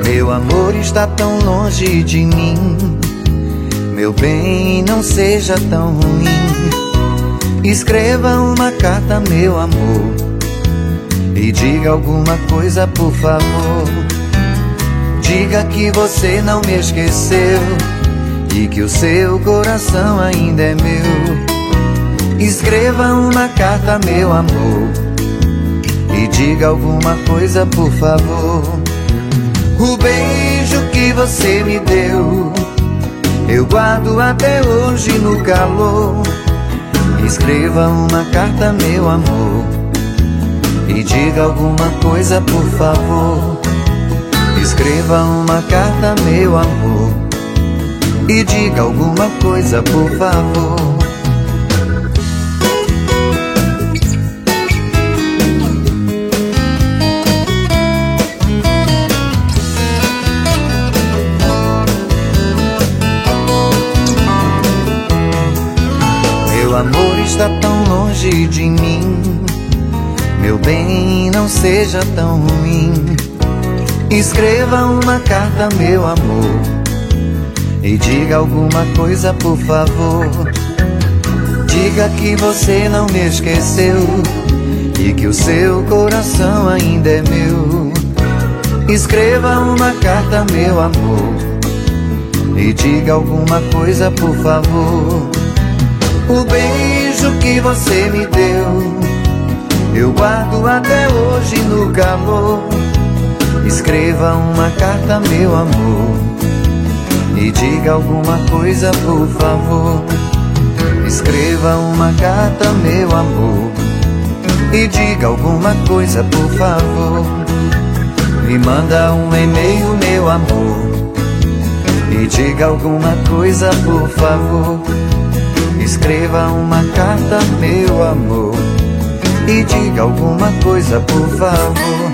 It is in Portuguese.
Meu amor está tão longe de mim. Meu bem, não seja tão ruim. Escreva uma carta, meu amor, e diga alguma coisa, por favor. Diga que você não me esqueceu e que o seu coração ainda é meu. Escreva uma carta, meu amor, e diga alguma coisa, por favor. O beijo que você me deu eu guardo até hoje no calor. Escreva uma carta, meu amor, e diga alguma coisa, por favor. Escreva uma carta, meu amor, e diga alguma coisa, por favor. Meu amor está tão longe de mim. Meu bem, não seja tão ruim. Escreva uma carta, meu amor, e diga alguma coisa, por favor. Diga que você não me esqueceu e que o seu coração ainda é meu. Escreva uma carta, meu amor, e diga alguma coisa, por favor. O beijo que você me deu eu guardo até hoje no calor. Escreva uma carta, meu amor, e diga alguma coisa, por favor. Escreva uma carta, meu amor, e diga alguma coisa, por favor. Me manda um e-mail, meu amor, e diga alguma coisa, por favor. Escreva uma carta, meu amor, e diga alguma coisa, por favor.